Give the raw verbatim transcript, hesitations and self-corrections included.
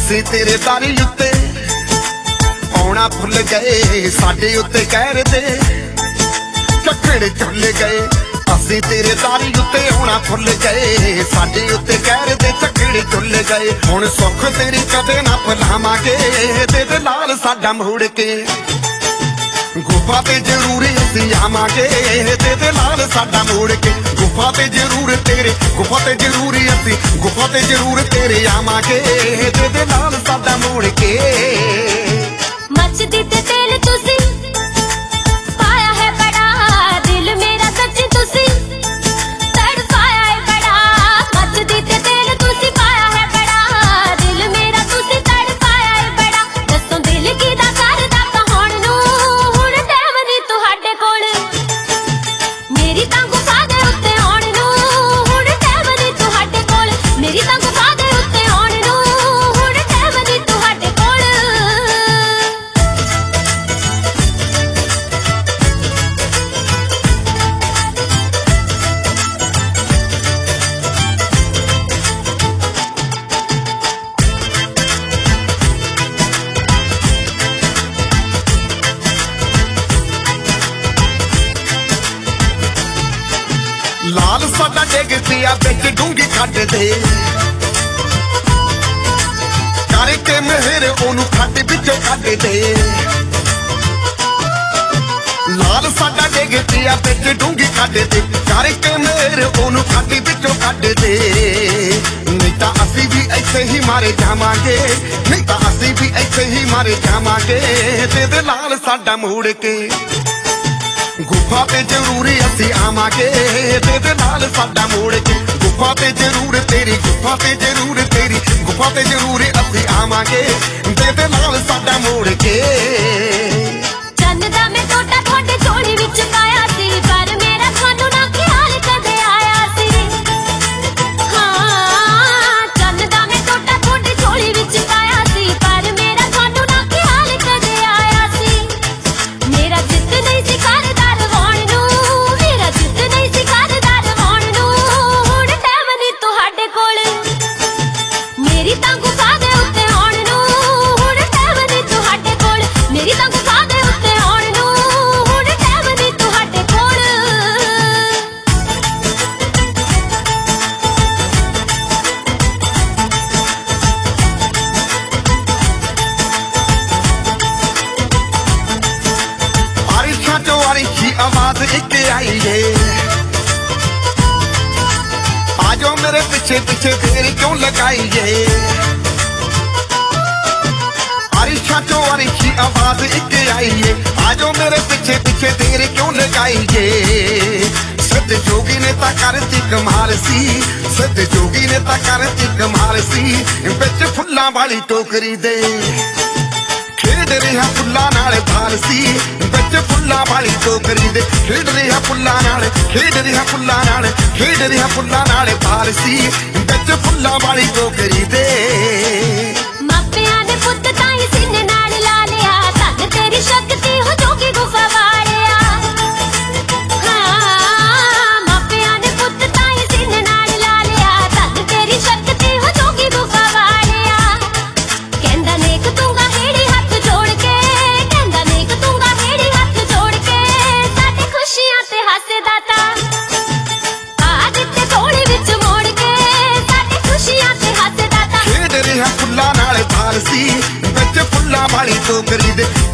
ਅਸੀਂ ਤੇਰੇ ਦਾਰੀ ਉੱਤੇ ਆਉਣਾ ਭੁੱਲ ਗਏ, ਸਾਡੇ ਉੱਤੇ ਕਹਿਰ ਦੇ ਝੱਖੜ ਝੁੱਲ ਗਏ। ਅਸੀਂ ਤੇਰੇ ਦਾਰੀ ਉੱਤੇ ਆਉਣਾ ਭੁੱਲ ਗਏ, ਸਾਡੇ ਉੱਤੇ ਕਹਿਰ ਦੇ ਝੱਖੜ ਝੁੱਲ ਗਏ। ਹੁਣ ਸੁੱਖ ਤੇਰੀ ਕਦੇ ਨਾ ਭੁਲਾਵਾਂਗੇ, ਤੇਰੇ ਨਾਲ ਸਾਡਾ ਮੋੜ ਕੇ ਗੁਫਾ ਤੇ ਜ਼ਰੂਰ ਅਸੀਂ ਆਵਾਂਗੇ, ਤੇਰੇ ਨਾਲ ਸਾਡਾ ਮੋੜ ਕੇ ਗੁਫਾ ਤੇ ਜ਼ਰੂਰ ਤੇਰੇ ਗੁਫਾ ਤੇ ਜ਼ਰੂਰ ਅਸੀਂ ਗੁਫਾ ਤੇ ਜ਼ਰੂਰ ਤੇਰੇ ਆਵਾਂਗੇ, ਤੇਰੇ ਨਾਲ ਸਾਡਾ ਮੋੜ ਕੇ। ਮੱਚਦੀ ਤੇ ਤੇਲ ਤੁਸੀਂ ਪਾਇਆ ਹੈ ਬੜਾ, ਦਿਲ ਮੇਰਾ ਸੱਚੀ ਤੁਸੀਂ ਤੜਫਾਇਆ ਹੈ ਬੜਾ। ਮੱਚਦੀ ਤੇ ਤੇਲ ਤੁਸੀਂ ਪਾਇਆ ਹੈ ਬੜਾ, ਦਿਲ ਮੇਰਾ ਤੁਸੀਂ ਤੜਫਾਇਆ ਹੈ ਬੜਾ। ਦੱਸੋ ਦਿਲ ਕਿਹਦਾ ਕਰਦਾ ਕਹਾਉਣ ਨੂੰ, ਹੁਣ ਟਾਈਮ ਨੀ ਤੁਹਾਡੇ ਕੋਲ ਮੇਰੀ ਤਾਂ ਗੁਫਾ ਦੇ ਉੱਤੇ ਆਉਣ ਨੂੰ, ਹੁਣ ਟਾਈਮ ਨੀ ਤੁਹਾਡੇ ਕੋਲ ਮੇਰੀ ਤਾਂ ਗੁਫਾ ਦੇ ਉੱਤੇ ਆਉਣ ਨੂੰ, ਹੁਣ ਟਾਈਮ ਨੀ ਤੁਹਾਡੇ ਕੋਲ। ਲਾਲ ਸਾਡਾ ਡਿੱਗ ਪਿਆ ਵਿੱਚ ਡੂੰਗੀ ਖੱਡ ਦੇ, ਕਰਕੇ ਮਿਹਰ ਉਹਨੂੰ ਖੱਡ ਵਿੱਚੋਂ ਕੱਢ ਦੇ। ਲਾਲ ਸਾਡਾ ਡਿੱਗ ਪਿਆ ਵਿੱਚ ਡੂੰਗੀ ਖੱਡ ਦੇ, ਕਰਕੇ ਮਿਹਰ ਉਹਨੂੰ ਖੱਡ ਵਿੱਚੋਂ ਕੱਢ ਦੇ। ਨਹੀਂ ਤਾਂ ਅਸੀਂ ਵੀ ਇੱਥੇ ਹੀ ਮਾਰੇ ਜਾਵਾਂਗੇ, ਨਹੀਂ ਤਾਂ ਅਸੀਂ ਵੀ ਇੱਥੇ ਹੀ ਮਾਰੇ ਜਾਵਾਂਗੇ, ਤੇਰੇ ਨਾਲ ਸਾਡਾ ਮੋੜ ਕੇ ਗੁਫਾ ਤੇ ਜ਼ਰੂਰ ਅਸੀਂ ਆਵਾਂਗੇ, ਤੇਰੇ ਨਾਲ ਸਾਡਾ ਮੋੜ ਕੇ ਗੁਫਾ ਤੇ ਜ਼ਰੂਰ ਤੇਰੀ ਗੁਫਾ ਤੇ ਜ਼ਰੂਰ ਤੇਰੀ ਗੁਫਾ ਤੇ ਜ਼ਰੂਰ ਅਸੀਂ ਆਵਾਂਗੇ, ਤੇਰੇ ਨਾਲ ਸਾਡਾ ਮੋੜ ਕੇ। ਚੰਨ ਦਾ ਮੈਂ ਟੋਟਾ ਤੁਹਾਡੇ ਝੋਲੀ ਵਿੱਚ ਪਾਇਆ ਸੀ, ਪਰ ਮੇਰਾ ਤੁਹਾਨੂੰ ਨਾ ਖਿਆਲ ਕਦੇ ਆਇਆ ਸੀ। ਹਾਂ ਚੰਨ ਦਾ ਮੈਂ ਟੋਟਾ ਤੁਹਾਡੇ ਝੋਲੀ ਵਿੱਚ ਪਾਇਆ ਸੀ, ਪਰ ਮੇਰਾ ਤੁਹਾਨੂੰ ਨਾ ਖਿਆਲ ਕਦੇ ਆਇਆ ਸੀ। ਮੇਰਾ ਜਿੱਤ ਨਹੀਂ ਸੀ ਕਰਦਾ ਰਵਾਉਣ ਨੂੰ, ਮੇਰਾ ਜਿੱਤ ਨਹੀਂ ਸੀ ਕਰਦਾ ਰਵਾਉਣ ਨੂੰ, ਹੁਣ ਟਾਈਮ ਨੀ ਤੁਹਾਡੇ ਕੋਲ ਮੇਰੀ ਤਾਂ ਗੁਫਾ ਦੇ ਉੱਤੇ ਆਉਣ ਨੂੰ, ਹੁਣ ਟਾਈਮ ਨੀ ਤੁਹਾਡੇ ਕੋਲ ਮੇਰੀ ਤਾਂ ਗੁਫਾ ਦੇ ਉੱਤੇ ਆਉਣ ਨੂੰ, ਹੁਣ ਟਾਈਮ ਨੀ ਤੁਹਾਡੇ ਕੋਲ। ਆਰਿਸ਼ਾਂ ਚੋਂ ਆਰਿਸ਼ੀ ਆਵਾਜ਼ ਇੱਕ ਆਈ ਏ, ਆਜੋ ਮੇਰੇ ਪਿੱਛੇ ਪਿੱਛੇ ਫੇਰ ਕਿਉਂ ਲਗਾਈ ਏ। ਆਰਿਸ਼ਾਂ ਚੋਂ ਆਰਿਸ਼ੀ ਆਵਾਜ਼ ਇੱਕ ਆਈ ਏ, ਆਜੋ ਮੇਰੇ ਪਿੱਛੇ ਪਿੱਛੇ ਫੇਰ ਕਿਉਂ ਲਗਾਈ ਏ। ਸਿੱਧ ਜੋਗੀ ਨੇ ਤਾਂ ਕਰਤੀ ਕਮਾਲ ਸੀ, ਸਿੱਧ ਜੋਗੀ ਨੇ ਤਾਂ ਕਰਤੀ ਕਮਾਲ ਸੀ, ਵਿੱਚ ਫੁੱਲਾਂ ਵਾਲੀ ਟੋਕਰੀ ਦੇ ਖੇਡ ਰਿਹਾ ਫੁੱਲਾਂ ਨਾਲ ਭਾਲ ਸੀ, ਵਿੱਚ ਫੁੱਲਾਂ ਵਾਲੀ ਟੋਕਰੀ ਦੇ ਖੇਡ ਰਿਹਾ ਫੁੱਲਾਂ ਨਾਲ ਖੇਡ ਰਿਹਾ ਫੁੱਲਾਂ ਨਾਲ ਖੇਡ ਰਿਹਾ ਫੁੱਲਾਂ ਨਾਲ ਭਾਲ ਸੀ, ਵਿੱਚ ਫੁੱਲਾਂ ਵਾਲੀ ਟੋਕਰੀ ਦੇ। ਮਾਪਿਆਂ ਨੇ ਪੁੱਤ ਤਾਂ ਹੀ ਸੀਨੇ ਨਾਲ ਲਾ ਲਿਆ, ਧੰਨ ਤੇਰੀ ਸ਼ਕਤੀ ਹੋ ਜੋਗੀ ਗੁਫਾ ਵਾਲਿਆ। ਹਾਂ ਮਾਪਿਆਂ ਨੇ ਪੁੱਤ ਤਾਂ ਹੀ ਸੀਨੇ ਨਾਲ ਲਾ ਲਿਆ, ਧੰਨ ਤੇਰੀ ਸ਼ਕਤੀ ਹੋ ਜੋਗੀ ਗੁਫਾ ਵਾਲਿਆ। ਕਹਿੰਦਾ ਨੇਕ ਤੂੰਗਾ ਹੇੜੀ ਹੱਥ ਜੋੜ ਕੇ, ਕਹਿੰਦਾ ਨੇਕ ਤੂੰਗਾ ਹੇੜੀ ਹੱਥ ਜੋੜ ਕੇ, ਸਾਡੇ ਖੁਸ਼ੀਆਂ ਤੇ ਹਾਸੇ ਦਾਤਾ ਆ ਦਿੱਤੇ ਝੋਲੀ ਵਿੱਚ ਮੋੜ ਕੇ, ਸਾਡੇ ਖੁਸ਼ੀਆਂ ਤੇ ਹਾਸੇ ਦਾਤਾ। ਖੇਡ ਰਿਹਾ ਫੁੱਲਾਂ ਨਾਲ ਭਾਲ ਸੀ, ਵਿੱਚ ਫੁੱਲਾਂ ਵਾਲੀ ਟੋਕਰੀ ਦੇ